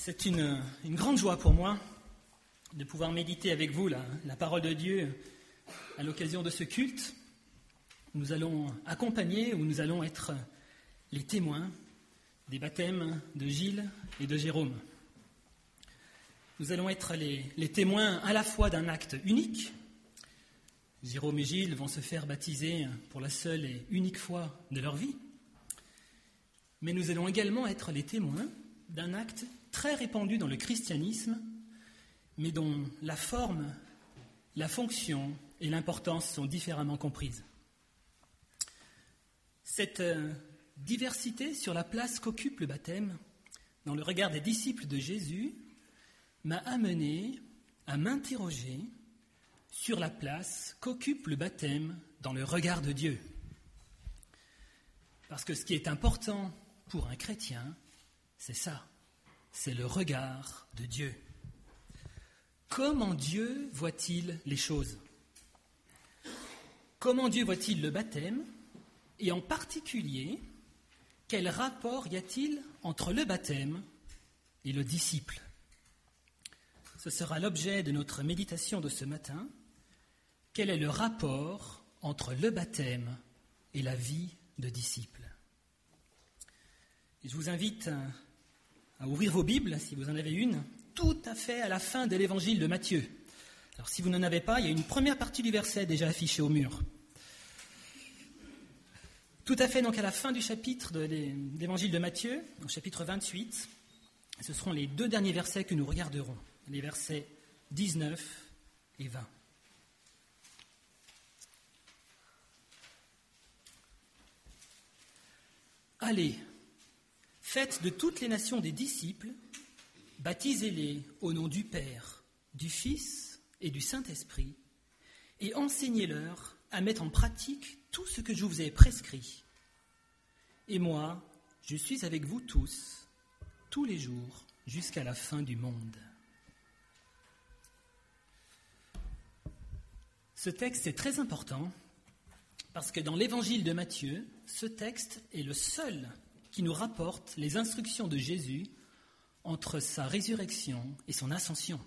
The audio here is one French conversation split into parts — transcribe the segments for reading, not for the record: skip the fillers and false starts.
C'est une grande joie pour moi de pouvoir méditer avec vous la parole de Dieu à l'occasion de ce culte. Nous allons accompagner ou nous allons être les témoins des baptêmes de Gilles et de Jérôme. Nous allons être les témoins à la fois d'un acte unique. Jérôme et Gilles vont se faire baptiser pour la seule et unique fois de leur vie. Mais nous allons également être les témoins d'un acte très répandu dans le christianisme, mais dont la forme, la fonction et l'importance sont différemment comprises. Cette diversité sur la place qu'occupe le baptême dans le regard des disciples de Jésus m'a amené à m'interroger sur la place qu'occupe le baptême dans le regard de Dieu. Parce que ce qui est important pour un chrétien, c'est ça, c'est le regard de Dieu. Comment Dieu voit-il les choses ? Comment Dieu voit-il le baptême ? Et en particulier, quel rapport y a-t-il entre le baptême et le disciple ? Ce sera l'objet de notre méditation de ce matin. Quel est le rapport entre le baptême et la vie de disciple ? Et je vous invite à ouvrir vos Bibles, si vous en avez une, tout à fait à la fin de l'évangile de Matthieu. Alors si vous n'en avez pas, il y a une première partie du verset déjà affichée au mur. Tout à fait donc à la fin du chapitre de l'évangile de Matthieu, au chapitre 28, ce seront les deux derniers versets que nous regarderons, les versets 19 et 20. Allez, faites de toutes les nations des disciples, baptisez-les au nom du Père, du Fils et du Saint-Esprit, et enseignez-leur à mettre en pratique tout ce que je vous ai prescrit. Et moi, je suis avec vous tous les jours, jusqu'à la fin du monde. Ce texte est très important parce que dans l'évangile de Matthieu, ce texte est le seul qui nous rapporte les instructions de Jésus entre sa résurrection et son ascension.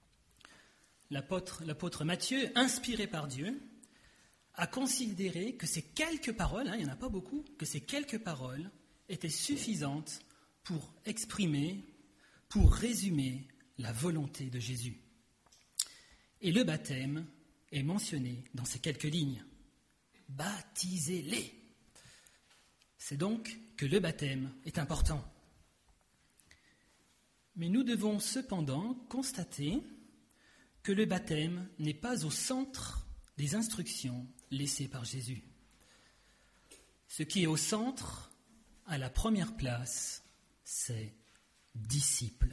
L'apôtre Matthieu, inspiré par Dieu, a considéré que ces quelques paroles, il n'y en a pas beaucoup, que ces quelques paroles étaient suffisantes pour exprimer, pour résumer la volonté de Jésus. Et le baptême est mentionné dans ces quelques lignes. Baptisez-les. C'est donc que le baptême est important. Mais nous devons cependant constater que le baptême n'est pas au centre des instructions laissées par Jésus. Ce qui est au centre, à la première place, c'est disciples.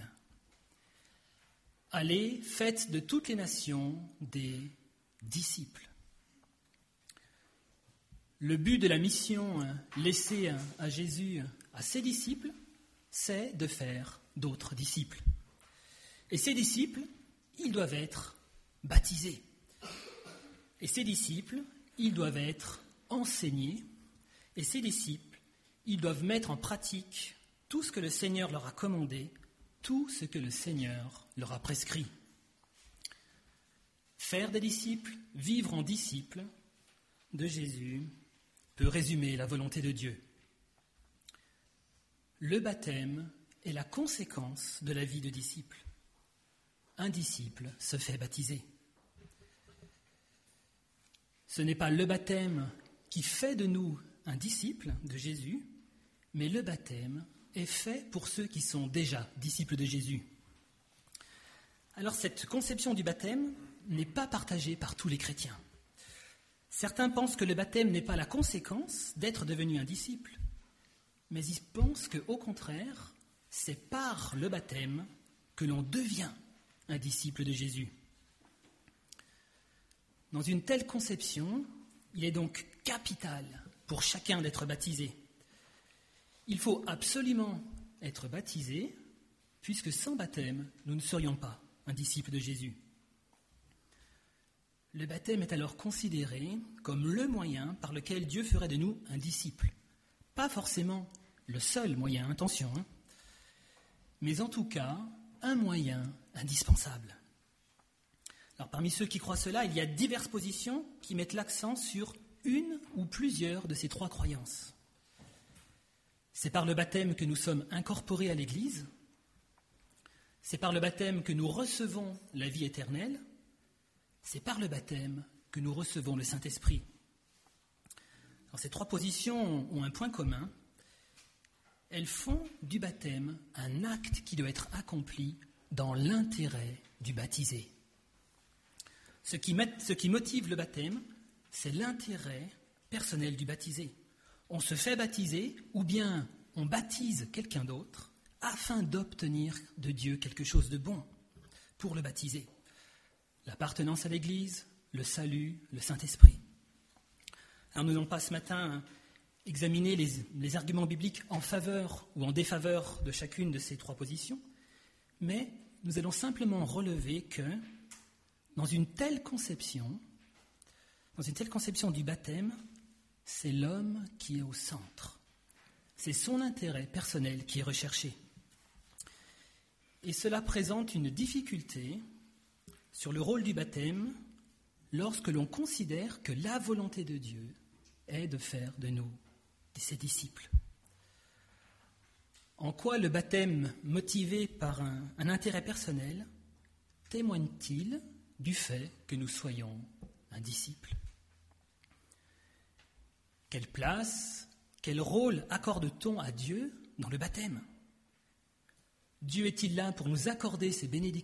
Allez, faites de toutes les nations des disciples. Le but de la mission laissée à Jésus à ses disciples, c'est de faire d'autres disciples. Et ces disciples, ils doivent être baptisés. Et ces disciples, ils doivent être enseignés. Et ces disciples, ils doivent mettre en pratique tout ce que le Seigneur leur a commandé, tout ce que le Seigneur leur a prescrit. Faire des disciples, vivre en disciples de Jésus, peut résumer la volonté de Dieu. Le baptême est la conséquence de la vie de disciple. Un disciple se fait baptiser. Ce n'est pas le baptême qui fait de nous un disciple de Jésus, mais le baptême est fait pour ceux qui sont déjà disciples de Jésus. Alors cette conception du baptême n'est pas partagée par tous les chrétiens. Certains pensent que le baptême n'est pas la conséquence d'être devenu un disciple, mais ils pensent qu'au contraire, c'est par le baptême que l'on devient un disciple de Jésus. Dans une telle conception, il est donc capital pour chacun d'être baptisé. Il faut absolument être baptisé, puisque sans baptême, nous ne serions pas un disciple de Jésus. Le baptême est alors considéré comme le moyen par lequel Dieu ferait de nous un disciple. Pas forcément le seul moyen, attention, mais en tout cas un moyen indispensable. Alors, parmi ceux qui croient cela, il y a diverses positions qui mettent l'accent sur une ou plusieurs de ces trois croyances. C'est par le baptême que nous sommes incorporés à l'Église, c'est par le baptême que nous recevons la vie éternelle, c'est par le baptême que nous recevons le Saint-Esprit. Alors, ces trois positions ont un point commun. Elles font du baptême un acte qui doit être accompli dans l'intérêt du baptisé. Ce qui motive le baptême, c'est l'intérêt personnel du baptisé. On se fait baptiser ou bien on baptise quelqu'un d'autre afin d'obtenir de Dieu quelque chose de bon pour le baptisé. L'appartenance à l'Église, le salut, le Saint-Esprit. Alors nous n'allons pas ce matin examiner les arguments bibliques en faveur ou en défaveur de chacune de ces trois positions, mais nous allons simplement relever que dans une telle conception du baptême, c'est l'homme qui est au centre. C'est son intérêt personnel qui est recherché. Et cela présente une difficulté sur le rôle du baptême lorsque l'on considère que la volonté de Dieu est de faire de nous ses disciples. En quoi le baptême motivé par un intérêt personnel témoigne-t-il du fait que nous soyons un disciple ? Quelle place, quel rôle accorde-t-on à Dieu dans le baptême ? Dieu est-il là pour nous accorder ses bénédictions ?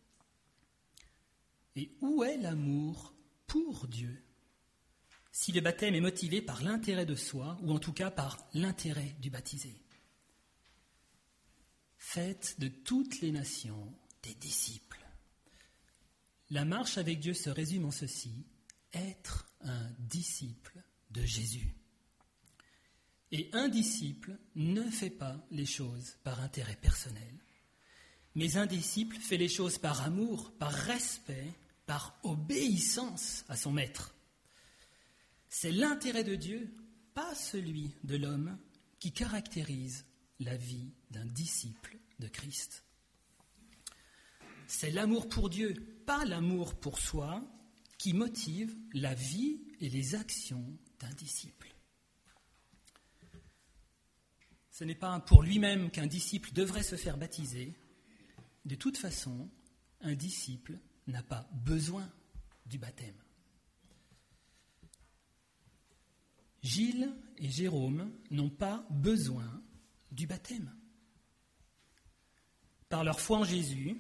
Et où est l'amour pour Dieu ? Si le baptême est motivé par l'intérêt de soi, ou en tout cas par l'intérêt du baptisé. Faites de toutes les nations des disciples. La marche avec Dieu se résume en ceci, être un disciple de Jésus. Et un disciple ne fait pas les choses par intérêt personnel, mais un disciple fait les choses par amour, par respect, par obéissance à son maître. C'est l'intérêt de Dieu, pas celui de l'homme, qui caractérise la vie d'un disciple de Christ. C'est l'amour pour Dieu, pas l'amour pour soi, qui motive la vie et les actions d'un disciple. Ce n'est pas pour lui-même qu'un disciple devrait se faire baptiser. De toute façon, un disciple n'a pas besoin du baptême. Gilles et Jérôme n'ont pas besoin du baptême. Par leur foi en Jésus,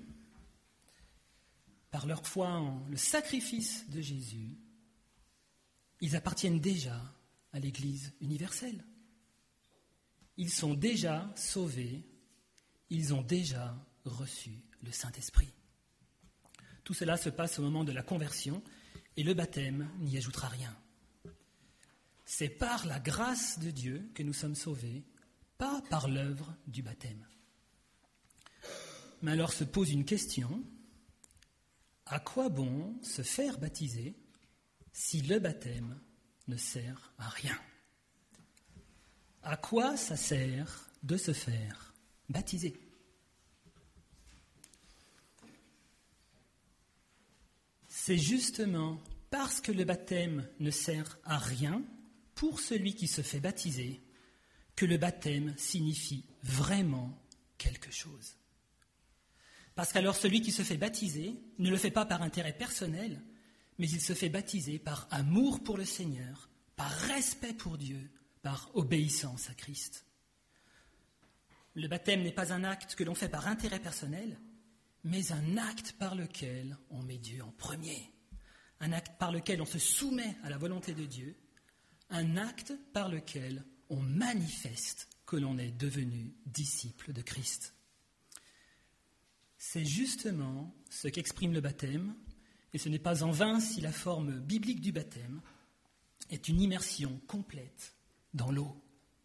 par leur foi en le sacrifice de Jésus, ils appartiennent déjà à l'Église universelle. Ils sont déjà sauvés, ils ont déjà reçu le Saint-Esprit. Tout cela se passe au moment de la conversion et le baptême n'y ajoutera rien. C'est par la grâce de Dieu que nous sommes sauvés, pas par l'œuvre du baptême. Mais alors se pose une question, à quoi bon se faire baptiser si le baptême ne sert à rien ? À quoi ça sert de se faire baptiser ? C'est justement parce que le baptême ne sert à rien pour celui qui se fait baptiser que le baptême signifie vraiment quelque chose. Parce qu'alors celui qui se fait baptiser ne le fait pas par intérêt personnel, mais il se fait baptiser par amour pour le Seigneur, par respect pour Dieu, par obéissance à Christ. Le baptême n'est pas un acte que l'on fait par intérêt personnel, mais un acte par lequel on met Dieu en premier, un acte par lequel on se soumet à la volonté de Dieu, un acte par lequel on manifeste que l'on est devenu disciple de Christ. C'est justement ce qu'exprime le baptême, et ce n'est pas en vain si la forme biblique du baptême est une immersion complète dans l'eau.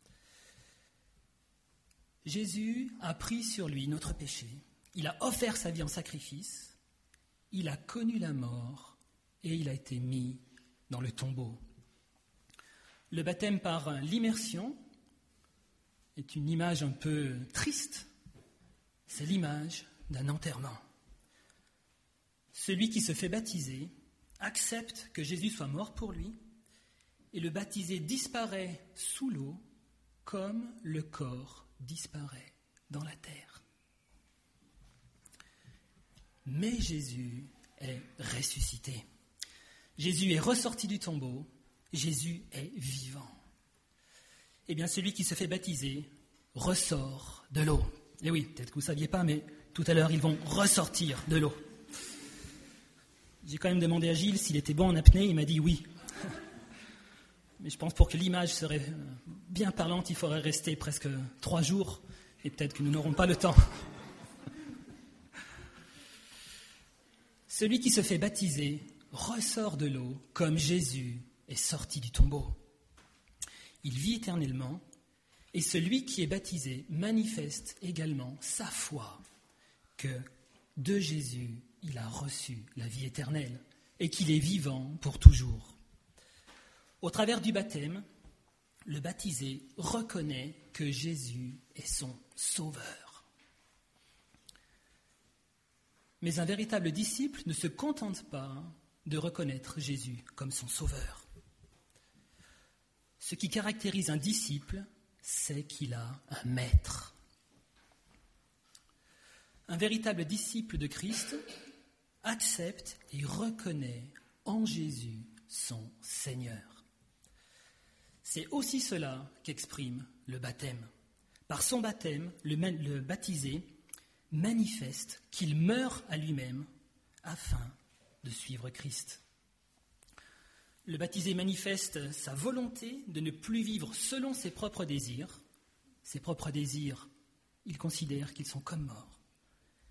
Jésus a pris sur lui notre péché, il a offert sa vie en sacrifice, il a connu la mort et il a été mis dans le tombeau. Le baptême par l'immersion est une image un peu triste c'est l'image d'un enterrement. Celui qui se fait baptiser accepte que Jésus soit mort pour lui, et le baptisé disparaît sous l'eau comme le corps disparaît dans la terre. Mais Jésus est ressuscité. Jésus est ressorti du tombeau. Jésus est vivant. Eh bien, celui qui se fait baptiser ressort de l'eau. Et oui, peut-être que vous ne saviez pas, mais tout à l'heure, ils vont ressortir de l'eau. J'ai quand même demandé à Gilles s'il était bon en apnée. Il m'a dit oui. Mais je pense pour que l'image serait bien parlante, il faudrait rester presque 3 jours. Et peut-être que nous n'aurons pas le temps. Celui qui se fait baptiser ressort de l'eau comme Jésus est sorti du tombeau. Il vit éternellement et celui qui est baptisé manifeste également sa foi que de Jésus, il a reçu la vie éternelle et qu'il est vivant pour toujours. Au travers du baptême, le baptisé reconnaît que Jésus est son sauveur. Mais un véritable disciple ne se contente pas de reconnaître Jésus comme son sauveur. Ce qui caractérise un disciple, c'est qu'il a un maître. Un véritable disciple de Christ accepte et reconnaît en Jésus son Seigneur. C'est aussi cela qu'exprime le baptême. Par son baptême, le baptisé manifeste qu'il meurt à lui-même afin de suivre Christ. Le baptisé manifeste sa volonté de ne plus vivre selon ses propres désirs. Ses propres désirs, il considère qu'ils sont comme morts. Pourquoi ?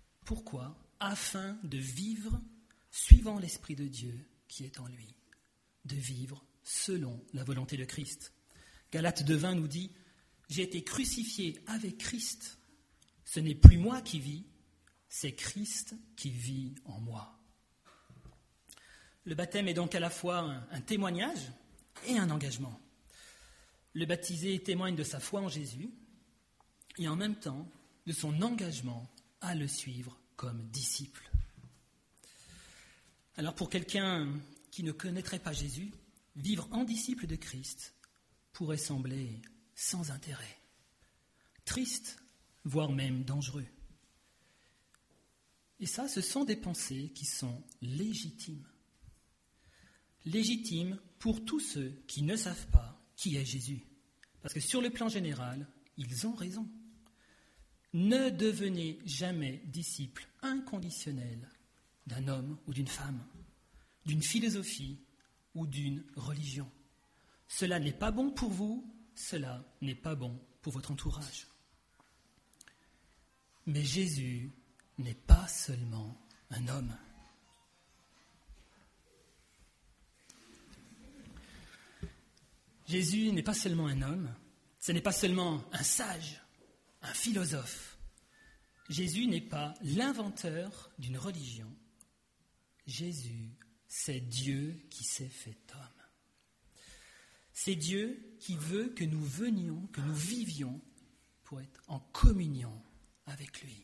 Afin de vivre suivant l'Esprit de Dieu qui est en lui, de vivre selon la volonté de Christ. Galates 2:20 nous dit « J'ai été crucifié avec Christ. Ce n'est plus moi qui vis, c'est Christ qui vit en moi. » Le baptême est donc à la fois un témoignage et un engagement. Le baptisé témoigne de sa foi en Jésus et en même temps de son engagement à le suivre comme disciple. Alors pour quelqu'un qui ne connaîtrait pas Jésus, vivre en disciple de Christ pourrait sembler sans intérêt, triste, voire même dangereux. Et ça, ce sont des pensées qui sont légitimes. Légitimes pour tous ceux qui ne savent pas qui est Jésus. Parce que sur le plan général, ils ont raison. Ne devenez jamais disciple inconditionnel d'un homme ou d'une femme, d'une philosophie ou d'une religion. Cela n'est pas bon pour vous, cela n'est pas bon pour votre entourage. Mais Jésus n'est pas seulement un homme. Jésus n'est pas seulement un homme, ce n'est pas seulement un sage, un philosophe. Jésus n'est pas l'inventeur d'une religion. Jésus, c'est Dieu qui s'est fait homme. C'est Dieu qui veut que nous venions, que nous vivions pour être en communion avec lui.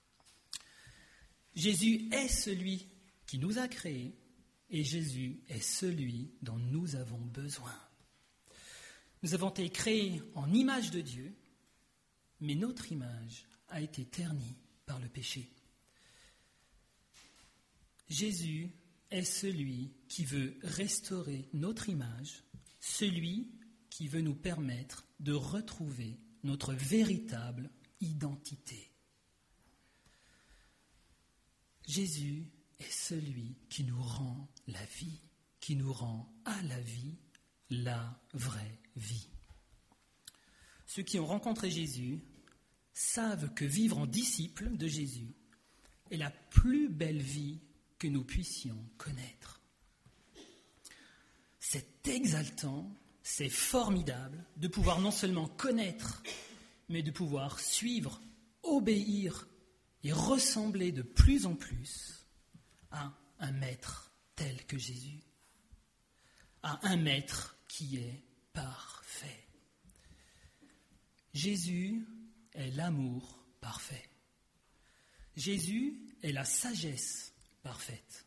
Jésus est celui qui nous a créés et Jésus est celui dont nous avons besoin. Nous avons été créés en image de Dieu, mais notre image a été ternie par le péché. Jésus est celui qui veut restaurer notre image, celui qui veut nous permettre de retrouver notre véritable identité. Jésus est celui qui nous rend la vie, qui nous rend à la vie, la vraie vie. Ceux qui ont rencontré Jésus savent que vivre en disciple de Jésus est la plus belle vie que nous puissions connaître. C'est exaltant, c'est formidable de pouvoir non seulement connaître, mais de pouvoir suivre, obéir et ressembler de plus en plus à un maître tel que Jésus, à un maître qui est parfait. Jésus est l'amour parfait. Jésus est la sagesse parfaite.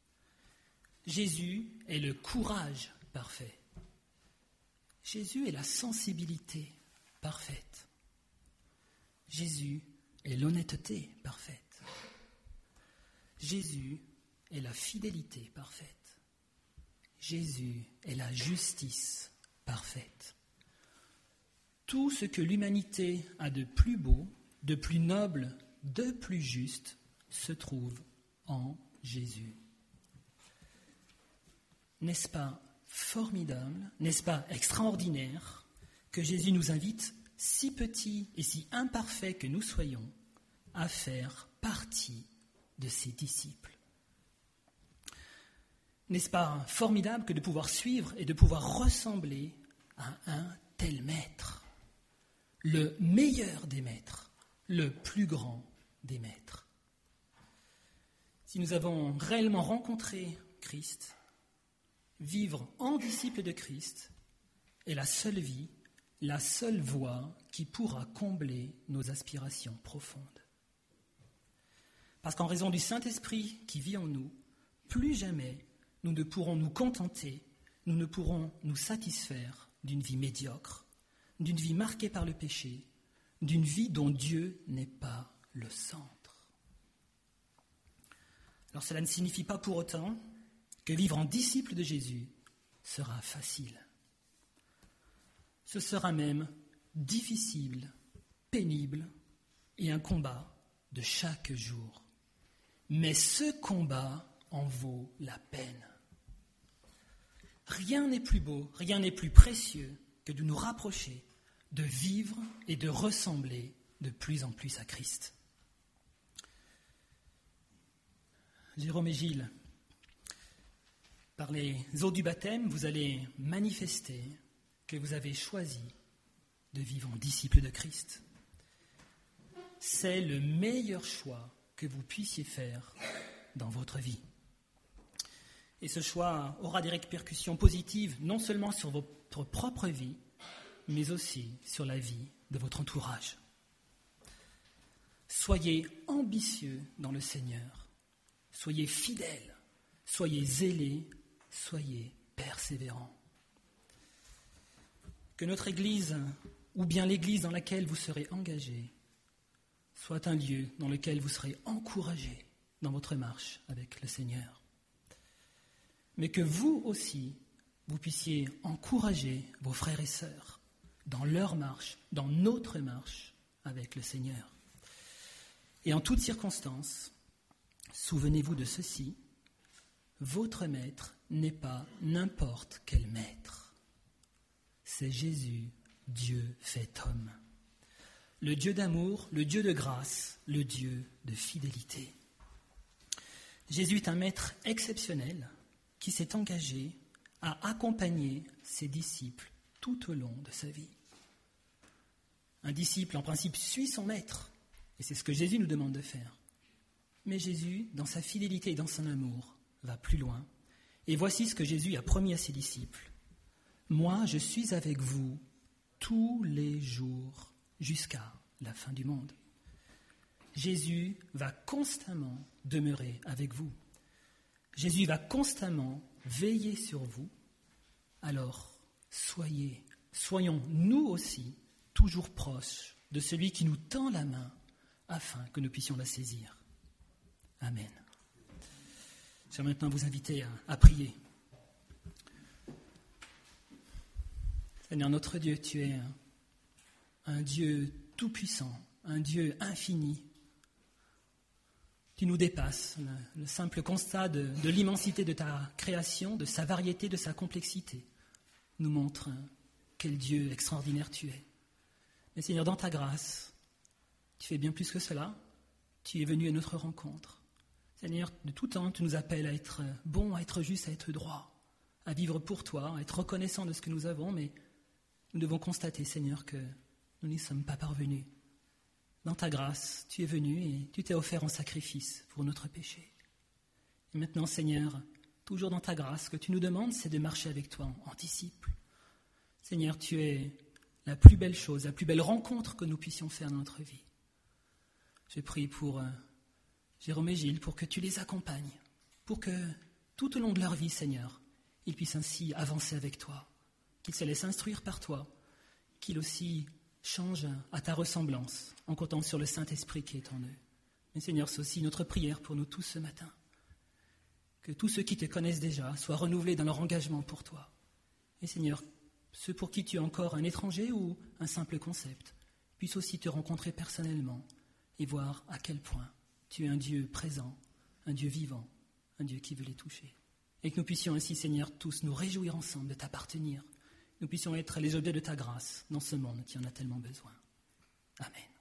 Jésus est le courage parfait. Jésus est la sensibilité parfaite. Jésus est l'honnêteté parfaite. Jésus est la fidélité parfaite. Jésus est la justice parfaite. Tout ce que l'humanité a de plus beau, de plus noble, de plus juste se trouve en Jésus. N'est-ce pas formidable, n'est-ce pas extraordinaire que Jésus nous invite, si petits et si imparfaits que nous soyons, à faire partie de ses disciples? N'est-ce pas formidable que de pouvoir suivre et de pouvoir ressembler à un tel maître, le meilleur des maîtres, le plus grand des maîtres? Si nous avons réellement rencontré Christ, vivre en disciple de Christ est la seule vie, la seule voie qui pourra combler nos aspirations profondes. Parce qu'en raison du Saint-Esprit qui vit en nous, plus jamais nous ne pourrons nous contenter, nous ne pourrons nous satisfaire d'une vie médiocre, d'une vie marquée par le péché, d'une vie dont Dieu n'est pas le centre. Alors cela ne signifie pas pour autant que vivre en disciple de Jésus sera facile. Ce sera même difficile, pénible et un combat de chaque jour. Mais ce combat en vaut la peine. Rien n'est plus beau, rien n'est plus précieux que de nous rapprocher, de vivre et de ressembler de plus en plus à Christ. Jérôme et Gilles, par les eaux du baptême, vous allez manifester que vous avez choisi de vivre en disciple de Christ. C'est le meilleur choix que vous puissiez faire dans votre vie. Et ce choix aura des répercussions positives non seulement sur votre propre vie, mais aussi sur la vie de votre entourage. Soyez ambitieux dans le Seigneur. Soyez fidèles. Soyez zélés. Soyez persévérants. Que notre Église, ou bien l'Église dans laquelle vous serez engagés, soit un lieu dans lequel vous serez encouragés dans votre marche avec le Seigneur. Mais que vous aussi, vous puissiez encourager vos frères et sœurs dans leur marche, dans notre marche avec le Seigneur. Et en toutes circonstances, souvenez-vous de ceci, votre maître n'est pas n'importe quel maître. C'est Jésus, Dieu fait homme. Le Dieu d'amour, le Dieu de grâce, le Dieu de fidélité. Jésus est un maître exceptionnel qui s'est engagé à accompagner ses disciples tout au long de sa vie. Un disciple, en principe, suit son maître, et c'est ce que Jésus nous demande de faire. Mais Jésus, dans sa fidélité et dans son amour, va plus loin. Et voici ce que Jésus a promis à ses disciples. « Moi, je suis avec vous tous les jours jusqu'à la fin du monde. » Jésus va constamment demeurer avec vous. Jésus va constamment veiller sur vous. Alors, soyons nous aussi toujours proches de celui qui nous tend la main afin que nous puissions la saisir. Amen. Je vais maintenant vous inviter à prier. Seigneur notre Dieu, tu es un Dieu tout-puissant, un Dieu infini. Tu nous dépasses. Le simple constat de l'immensité de ta création, de sa variété, de sa complexité, nous montre quel Dieu extraordinaire tu es. Mais Seigneur, dans ta grâce, tu fais bien plus que cela. Tu es venu à notre rencontre. Seigneur, de tout temps, tu nous appelles à être bon, à être juste, à être droit, à vivre pour toi, à être reconnaissant de ce que nous avons, mais nous devons constater, Seigneur, que nous n'y sommes pas parvenus. Dans ta grâce, tu es venu et tu t'es offert en sacrifice pour notre péché. Et maintenant, Seigneur, toujours dans ta grâce, ce que tu nous demandes, c'est de marcher avec toi en disciple. Seigneur, tu es la plus belle chose, la plus belle rencontre que nous puissions faire dans notre vie. Je prie pour Jérôme et Gilles, pour que tu les accompagnes, pour que tout au long de leur vie, Seigneur, ils puissent ainsi avancer avec toi, qu'ils se laissent instruire par toi, qu'ils aussi changent à ta ressemblance en comptant sur le Saint-Esprit qui est en eux. Mais Seigneur, c'est aussi notre prière pour nous tous ce matin. Que tous ceux qui te connaissent déjà soient renouvelés dans leur engagement pour toi. Et Seigneur, ceux pour qui tu es encore un étranger ou un simple concept, puissent aussi te rencontrer personnellement et voir à quel point tu es un Dieu présent, un Dieu vivant, un Dieu qui veut les toucher. Et que nous puissions ainsi, Seigneur, tous nous réjouir ensemble de t'appartenir. Nous puissions être les objets de ta grâce dans ce monde qui en a tellement besoin. Amen.